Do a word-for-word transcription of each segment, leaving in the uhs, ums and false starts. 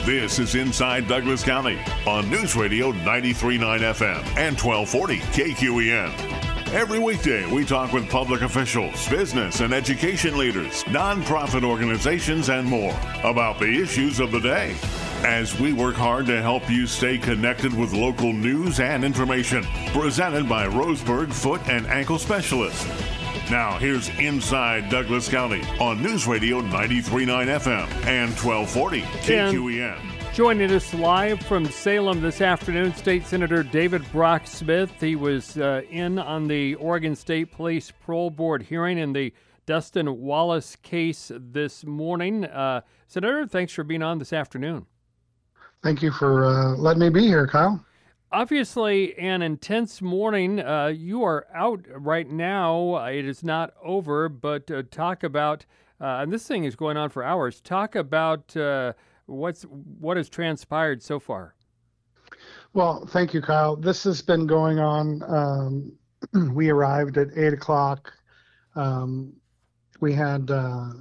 This is Inside Douglas County on News Radio ninety-three point nine F M and twelve forty K Q E N. Every weekday, we talk with public officials, business and education leaders, nonprofit organizations, and more about the issues of the day, as we work hard to help you stay connected with local news and information. Presented by Roseburg Foot and Ankle Specialist. Now, here's Inside Douglas County on News Radio ninety-three point nine F M and twelve forty K Q E N. And joining us live from Salem this afternoon, State Senator David Brock Smith. He was uh, in on the Oregon State Police Parole Board hearing in the Dustin Wallace case this morning. Uh, Senator, thanks for being on this afternoon. Thank you for uh, letting me be here, Kyle. Obviously, an intense morning. Uh, you are out right now. It is not over, but uh, talk about, uh, and this thing is going on for hours. Talk about uh, what's what has transpired so far. Well, thank you, Kyle. This has been going on. Um, we arrived at eight o'clock. Um, we had uh,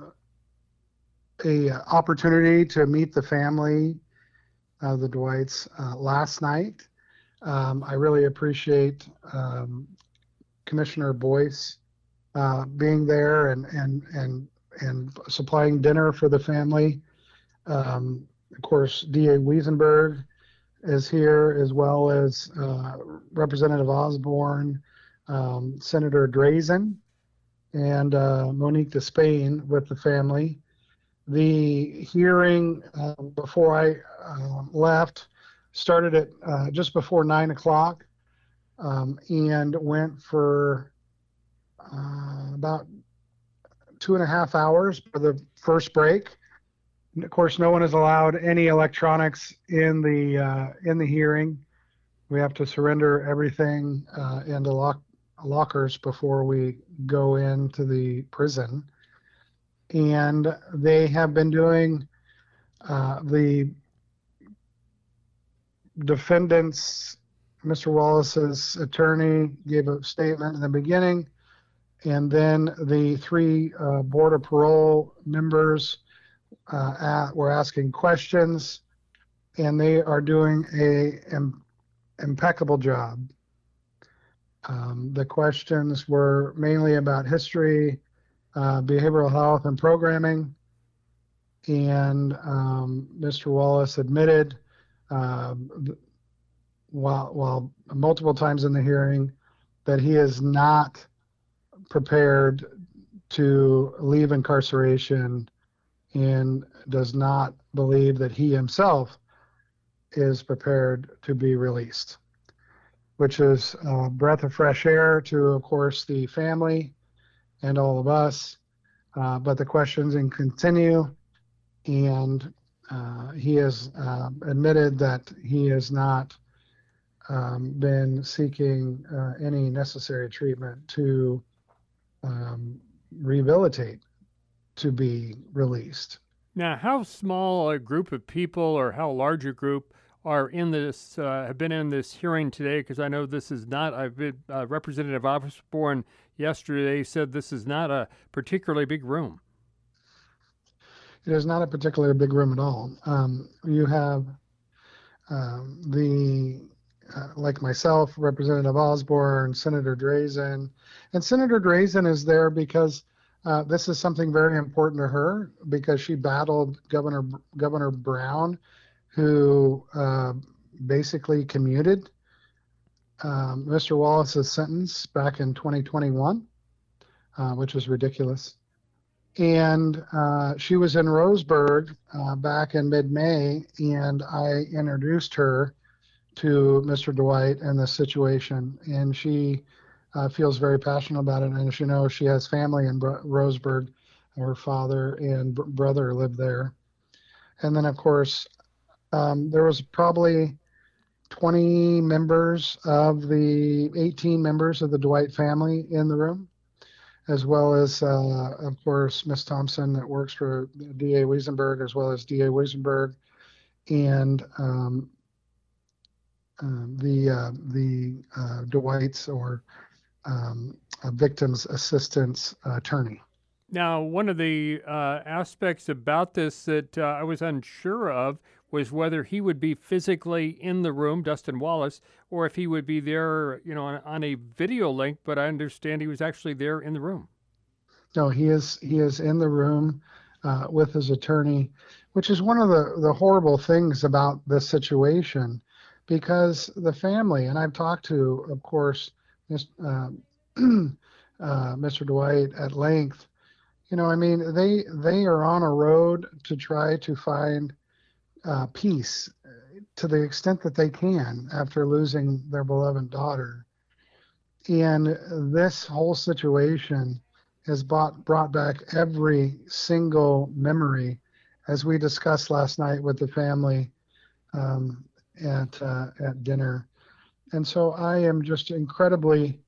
a opportunity to meet the family of the Dwights uh, last night. Um, I really appreciate um, Commissioner Boyce uh, being there and and and and supplying dinner for the family. Um, of course, D A Wiesenberg is here, as well as uh, Representative Osborne, um, Senator Drazen, and uh, Monique Despain with the family. The hearing uh, before I uh, left started at uh, just before nine o'clock um, and went for uh, about two and a half hours for the first break. And of course, no one is allowed any electronics in the uh, in the hearing. We have to surrender everything uh, into lock lockers before we go into the prison. And they have been doing uh, the defendants. Mister Wallace's attorney gave a statement in the beginning, and then the three uh, Board of Parole members uh, at, were asking questions, and they are doing a im- impeccable job. Um, the questions were mainly about history, uh, behavioral health, and programming, and um, Mister Wallace admitted Uh, while, while multiple times in the hearing that he is not prepared to leave incarceration and does not believe that he himself is prepared to be released, which is a breath of fresh air to, of course, the family and all of us. Uh, but the questions can continue, and Uh, he has uh, admitted that he has not um, been seeking uh, any necessary treatment to um, rehabilitate to be released. Now, how small a group of people or how large a group are in this, uh, have been in this hearing today? Because I know this is not, I've been, uh, Representative Osborne yesterday said this is not a particularly big room. It is not a particularly big room at all. Um, you have um, the, uh, like myself, Representative Osborne, Senator Drazen, and Senator Drazen is there because uh, this is something very important to her, because she battled Governor Governor Brown, who uh, basically commuted um, Mister Wallace's sentence back in twenty twenty-one, uh, which was ridiculous. And uh, she was in Roseburg uh, back in mid-May, and I introduced her to Mister Dwight and the situation, and she uh, feels very passionate about it. And as you know, she has family in Bro- Roseburg. Her father and br- brother live there. And then, of course, um, there was probably twenty members of the eighteen members of the Dwight family in the room, as well as, uh, of course, Miss Thompson that works for D A Wiesenberg, as well as D A Wiesenberg, and um, uh, the uh, the uh, Dwights or um, a victim's assistance attorney. Now, one of the uh, aspects about this that uh, I was unsure of was whether he would be physically in the room, Dustin Wallace, or if he would be there, you know, on, on a video link. But I understand he was actually there in the room. No, he is he is in the room uh, with his attorney, which is one of the, the horrible things about this situation, because the family, and I've talked to, of course, uh, uh, Mister Dwight at length. You know, I mean, they they are on a road to try to find uh, peace to the extent that they can after losing their beloved daughter. And this whole situation has brought, brought back every single memory, as we discussed last night with the family um, at uh, at dinner. And so I am just incredibly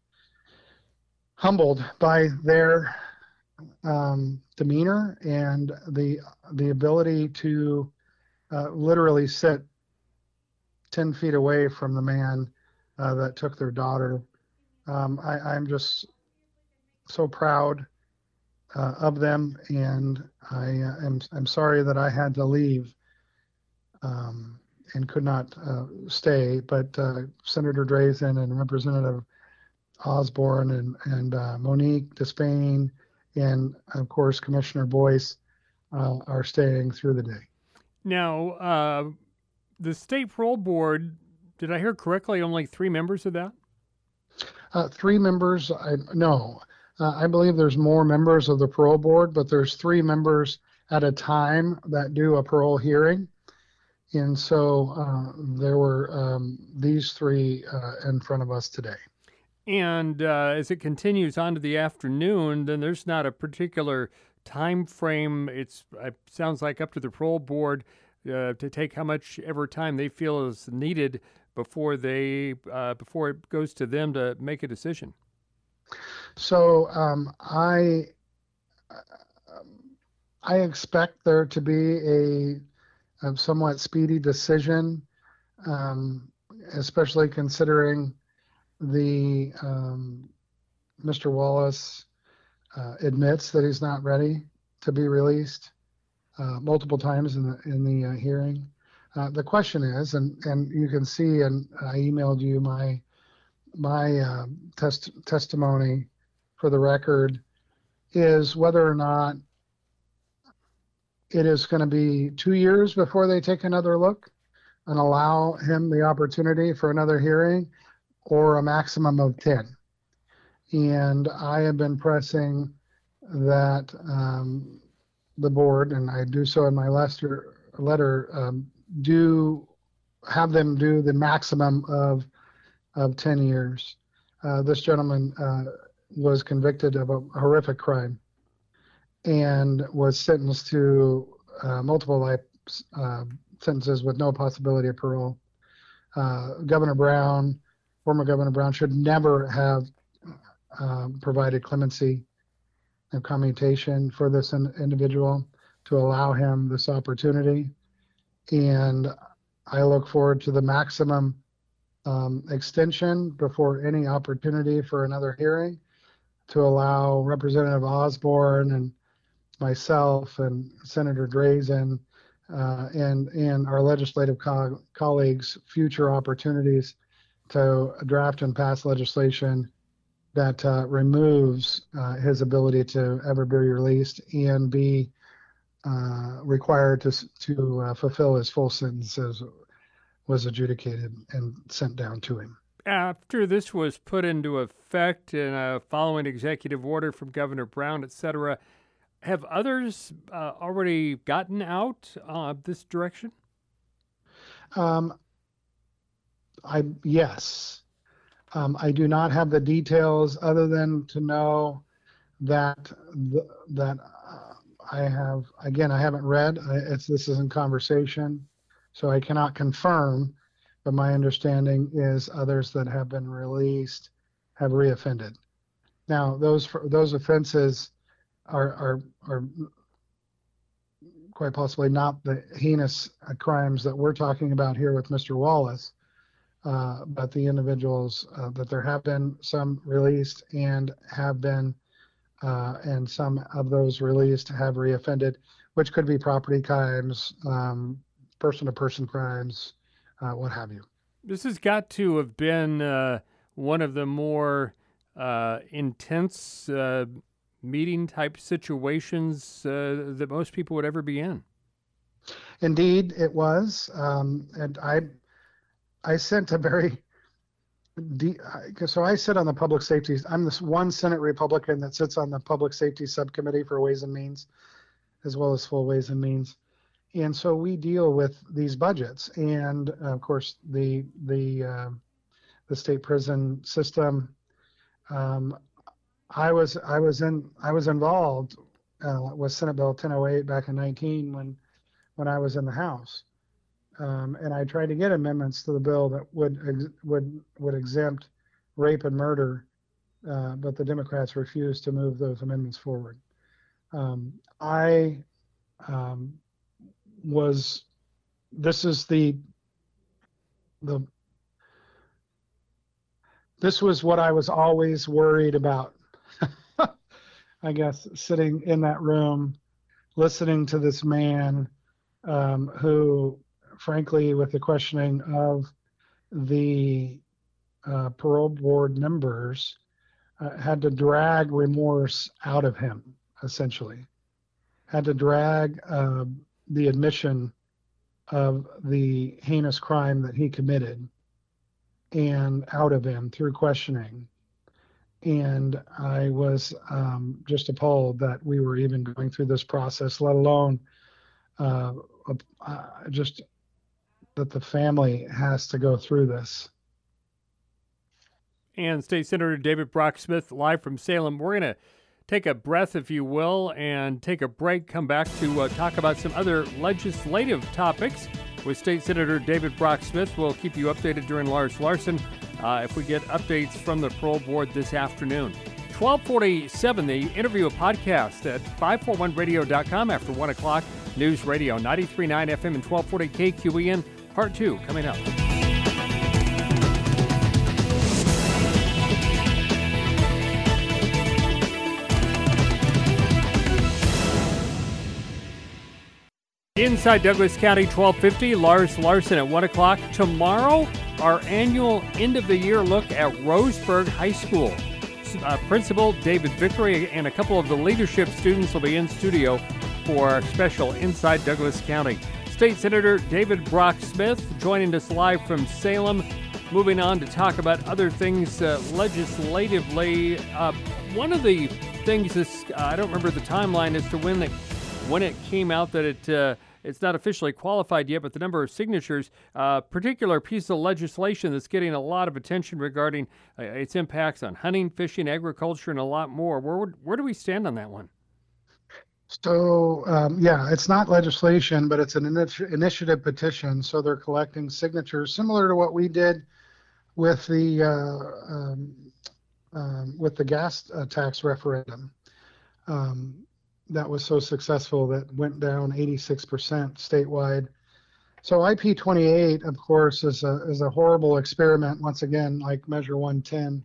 humbled by their um, demeanor and the the ability to uh, literally sit ten feet away from the man uh, that took their daughter. Um, I, I'm just so proud uh, of them, and I uh, am I'm sorry that I had to leave um, and could not uh, stay. But uh, Senator Drazen and Representative Osborne and and uh, Monique Despain and of course Commissioner Boyce uh, are staying through the day. Now, uh, the state parole board, did I hear correctly? Only three members of that? Uh, three members. I no. Uh, I believe there's more members of the parole board, but there's three members at a time that do a parole hearing. And so uh, there were um, these three uh, in front of us today. And uh, as it continues on to the afternoon, then there's not a particular time frame. It's, it sounds like up to the parole board uh, to take how much ever time they feel is needed before they uh, before it goes to them to make a decision. So um, I I expect there to be a, a somewhat speedy decision, um, especially considering the um, Mister Wallace uh, admits that he's not ready to be released uh, multiple times in the in the uh, hearing. Uh, the question is, and and you can see, and I emailed you my my uh, test testimony for the record, is whether or not it is going to be two years before they take another look and allow him the opportunity for another hearing, or a maximum of ten. And I have been pressing that um, the board, and I do so in my letter, letter um, do have them do the maximum of of ten years. Uh, this gentleman uh, was convicted of a horrific crime and was sentenced to uh, multiple life uh, sentences with no possibility of parole. Uh, Governor Brown, former Governor Brown, should never have um, provided clemency and commutation for this in, individual to allow him this opportunity. And I look forward to the maximum um, extension before any opportunity for another hearing to allow Representative Osborne and myself and Senator Drazen uh, and, and our legislative co- colleagues future opportunities to draft and pass legislation that uh, removes uh, his ability to ever be released and be uh, required to to uh, fulfill his full sentence as was adjudicated and sent down to him. After this was put into effect and uh, following executive order from Governor Brown, et cetera, have others uh, already gotten out uh, this direction? Um, I yes. Um, I do not have the details other than to know that th- that uh, I have, again, I haven't read. I, it's this is in conversation, so I cannot confirm. But my understanding is others that have been released have reoffended. Now, those those offenses are are are quite possibly not the heinous crimes that we're talking about here with Mister Wallace. Uh, but the individuals uh, that there have been some released and have been, uh, and some of those released have reoffended, which could be property crimes, um, person-to-person crimes, uh, what have you. This has got to have been uh, one of the more uh, intense uh, meeting-type situations uh, that most people would ever be in. Indeed, it was, um, and I, I sent a very, de- so I sit on the public safety. I'm this one Senate Republican that sits on the public safety subcommittee for Ways and Means, as well as full Ways and Means. And so we deal with these budgets, and uh, of course the the uh, the state prison system. Um, I was I was in I was involved uh, with Senate Bill ten oh eight back in nineteen when when I was in the House, um, and I tried to get amendments to the bill that would ex- would would exempt rape and murder, uh, but the Democrats refused to move those amendments forward. Um, I um, was this is the the this was what I was always worried about. I guess sitting in that room, listening to this man um, who, frankly, with the questioning of the uh, parole board members, uh, had to drag remorse out of him, essentially. Had to drag uh, the admission of the heinous crime that he committed and out of him through questioning. And I was um, just appalled that we were even going through this process, let alone uh, uh, just that the family has to go through this. And State Senator David Brock Smith, live from Salem. We're going to take a breath, if you will, and take a break, come back to uh, talk about some other legislative topics with State Senator David Brock Smith. We'll keep you updated during Lars Larson uh, if we get updates from the parole board this afternoon. twelve forty-seven, the interview podcast at five forty-one radio dot com after one o'clock. News Radio ninety-three point nine F M and twelve forty K Q E N. Part two coming up. Inside Douglas County, twelve fifty, Lars Larson at one o'clock. Tomorrow, our annual end-of-the-year look at Roseburg High School. Uh, Principal David Vickery and a couple of the leadership students will be in studio for our special Inside Douglas County. State Senator David Brock Smith joining us live from Salem. Moving on to talk about other things uh, legislatively. Uh, one of the things is, uh, I don't remember the timeline as to when the when it came out that it uh, it's not officially qualified yet, but the number of signatures, uh, particular piece of legislation that's getting a lot of attention regarding uh, its impacts on hunting, fishing, agriculture, and a lot more. Where would, where do we stand on that one? So, um, yeah, it's not legislation, but it's an initi- initiative petition. So they're collecting signatures similar to what we did with the uh, um, um, with the gas uh, tax referendum. Um, that was so successful that went down eighty-six percent statewide. So I P twenty-eight, of course, is a is a horrible experiment. Once again, like Measure one ten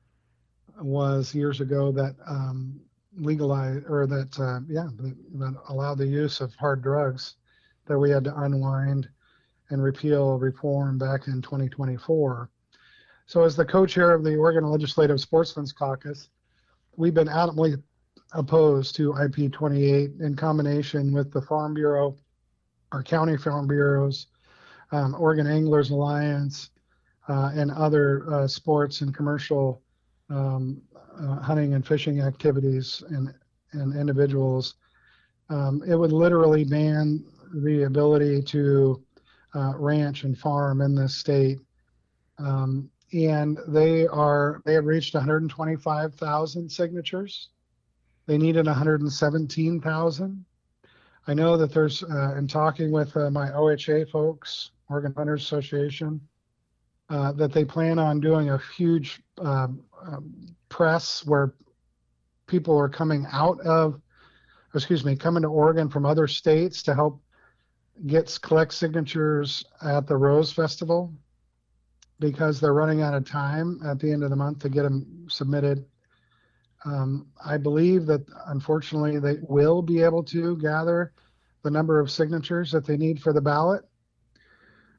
was years ago, that um, legalized or that uh, yeah that, that allowed the use of hard drugs that we had to unwind and repeal reform back in twenty twenty-four. So as the co-chair of the Oregon Legislative Sportsmen's Caucus, we've been adamantly opposed to I P twenty-eight in combination with the Farm Bureau, our county farm bureaus, um, Oregon Anglers Alliance, uh, and other uh, sports and commercial um, uh, hunting and fishing activities and, and individuals. Um, it would literally ban the ability to uh, ranch and farm in this state. Um, and they are they have reached one hundred twenty-five thousand signatures. They needed one hundred seventeen thousand. I know that there's, uh, in talking with uh, my O H A folks, Oregon Hunters Association, uh, that they plan on doing a huge um, um, press where people are coming out of, excuse me, coming to Oregon from other states to help get collect signatures at the Rose Festival, because they're running out of time at the end of the month to get them submitted. Um, I believe that, unfortunately, they will be able to gather the number of signatures that they need for the ballot.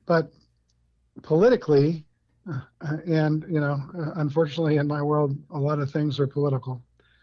But politically, uh, and you know, uh, unfortunately, in my world, a lot of things are political.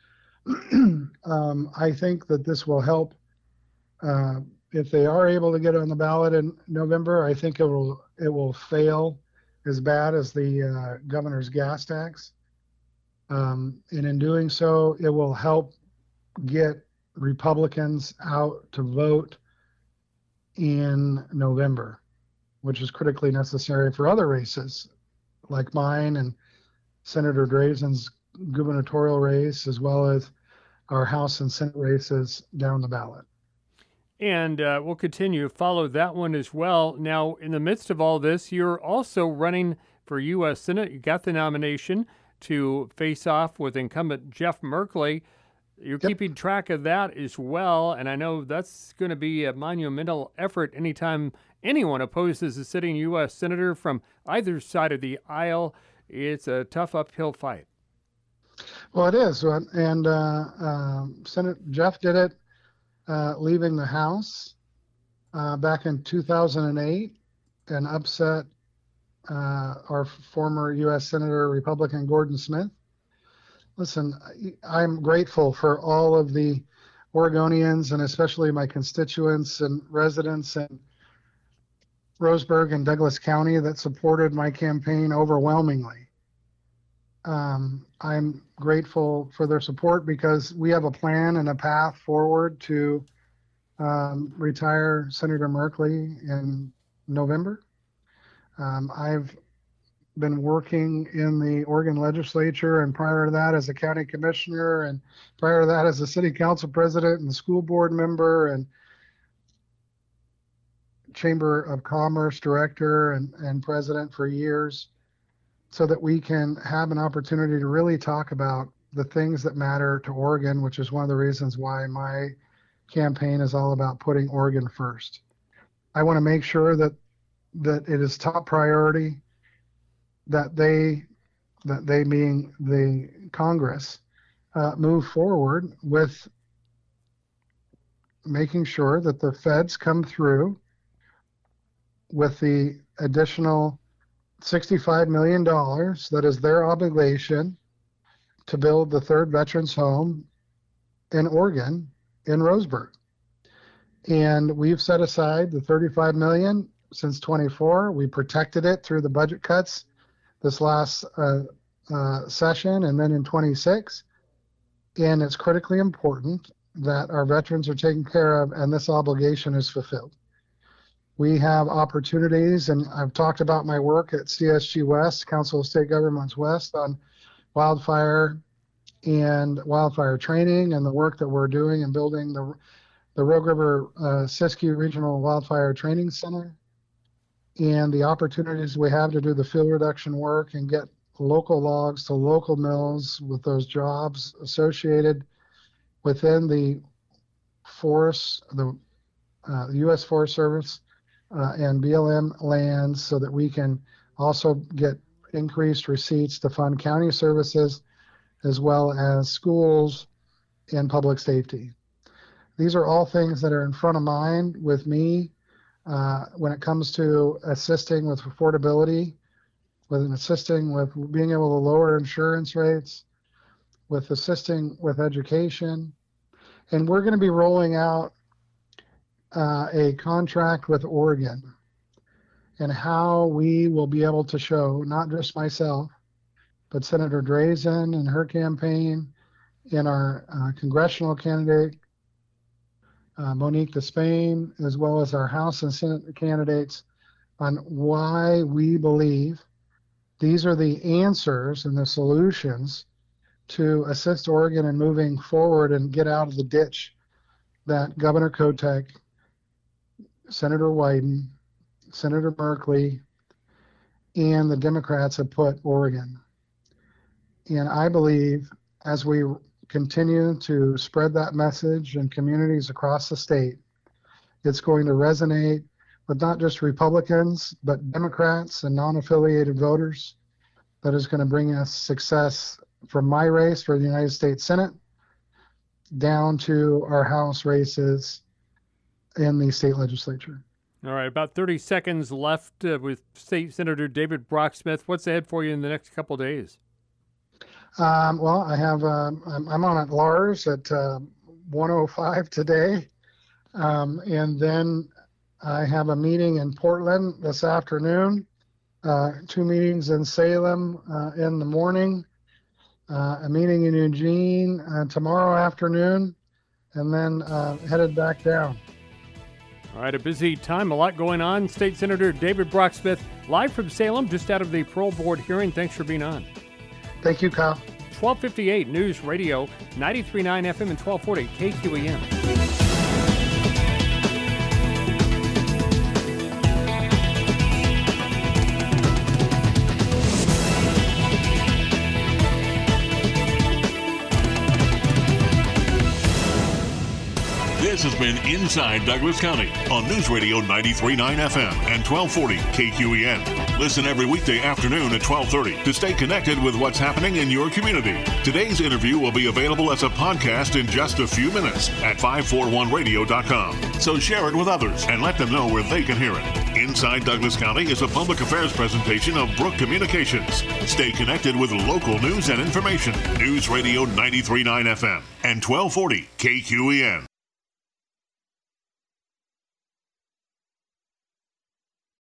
um, I think that this will help. Uh, if they are able to get on the ballot in November, I think it will it will fail as bad as the uh, governor's gas tax. Um, and in doing so, it will help get Republicans out to vote in November, which is critically necessary for other races like mine and Senator Drazen's gubernatorial race, as well as our House and Senate races down the ballot. And uh, we'll continue to follow that one as well. Now, in the midst of all this, you're also running for U S Senate. You got the nomination to face off with incumbent Jeff Merkley. You're yep. keeping track of that as well, and I know that's going to be a monumental effort anytime anyone opposes a sitting U S Senator from either side of the aisle. It's a tough uphill fight. Well, it is, and uh, uh, Senator Jeff did it uh, leaving the House uh, back in two thousand eight and upset uh, our former U S Senator Republican Gordon Smith. Listen, I'm grateful for all of the Oregonians and especially my constituents and residents in Roseburg and Douglas County that supported my campaign overwhelmingly. Um, I'm grateful for their support because we have a plan and a path forward to um, retire Senator Merkley in November. Um, I've been working in the Oregon legislature, and prior to that as a county commissioner, and prior to that as a city council president and school board member and Chamber of Commerce director and, and president for years, so that we can have an opportunity to really talk about the things that matter to Oregon, which is one of the reasons why my campaign is all about putting Oregon first. I want to make sure that that it is top priority that they, that they being the Congress, uh, move forward with making sure that the feds come through with the additional sixty-five million dollars that is their obligation to build the third veterans home in Oregon in Roseburg. And we've set aside the thirty-five million dollars since twenty-four. We protected it through the budget cuts this last uh, uh, session and then in twenty-six. And it's critically important that our veterans are taken care of and this obligation is fulfilled. We have opportunities, and I've talked about my work at C S G West, Council of State Governments West, on wildfire and wildfire training and the work that we're doing in building the, the Rogue River uh, Siskiyou Regional Wildfire Training Center, and the opportunities we have to do the fuel reduction work and get local logs to local mills with those jobs associated within the forest, the uh, U S Forest Service uh, and B L M lands, so that we can also get increased receipts to fund county services as well as schools and public safety. These are all things that are in front of mind with me uh, when it comes to assisting with affordability, with assisting with being able to lower insurance rates, with assisting with education. And we're going to be rolling out uh, a contract with Oregon and how we will be able to show, not just myself, but Senator Drazen and her campaign and our uh, congressional candidate, uh, Monique Despain, as well as our House and Senate candidates, on why we believe these are the answers and the solutions to assist Oregon in moving forward and get out of the ditch that Governor Kotek, Senator Wyden, Senator Merkley, and the Democrats have put Oregon. And I believe as we continue to spread that message in communities across the state, it's going to resonate with not just Republicans, but Democrats and non-affiliated voters. That is going to bring us success from my race for the United States Senate down to our House races in the state legislature. All right, about thirty seconds left uh, with State Senator David Brock Smith. What's ahead for you in the next couple days? Um, well, I have, um, I'm, I'm on at Lars at uh, one oh five today. Um, and then I have a meeting in Portland this afternoon, uh, two meetings in Salem uh, in the morning, uh, a meeting in Eugene uh, tomorrow afternoon, and then uh, headed back down. All right, a busy time, a lot going on. State Senator David Brock Smith, live from Salem, just out of the parole board hearing. Thanks for being on. Thank you, Kyle. twelve fifty-eight News Radio, ninety-three point nine F M and twelve forty K Q E N. This has been Inside Douglas County on News Radio ninety-three point nine F M and twelve forty K Q E N. Listen every weekday afternoon at twelve thirty to stay connected with what's happening in your community. Today's interview will be available as a podcast in just a few minutes at five forty-one radio dot com. So share it with others and let them know where they can hear it. Inside Douglas County is a public affairs presentation of Brook Communications. Stay connected with local news and information. News Radio ninety-three point nine F M and twelve forty K Q E N.